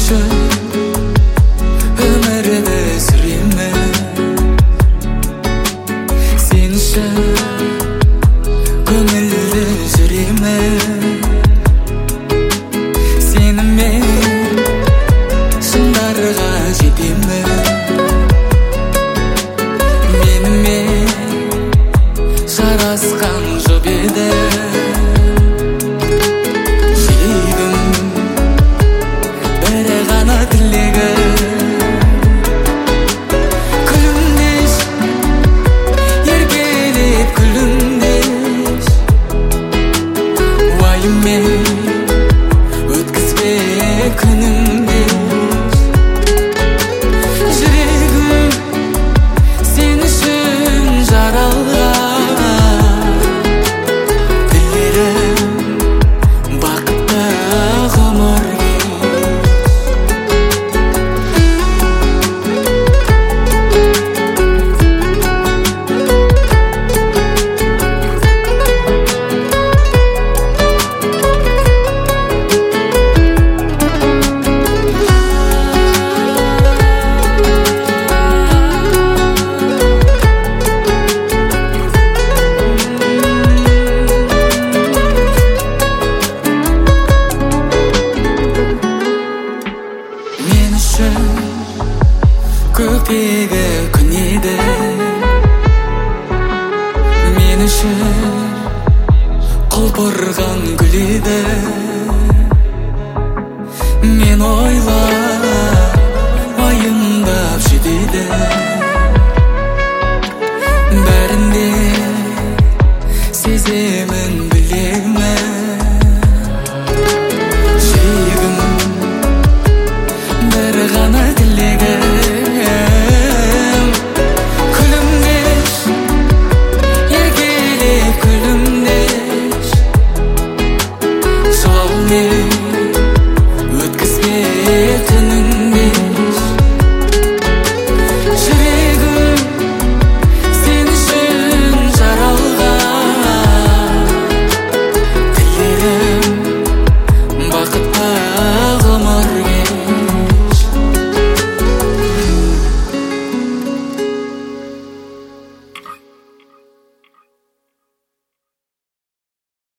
үшін өмірді сүремін, сен үшін көңілді жүремін. Сенімен шыңдарға жетемін, менімен жарасқан жоқ еді. Өткізбе күнімді, жүрегім сен үшін жаралған. Тілерім бақытты ғұмыр көктегі күн еді, мен үшін құлпырған гүл еді. Мен ойлап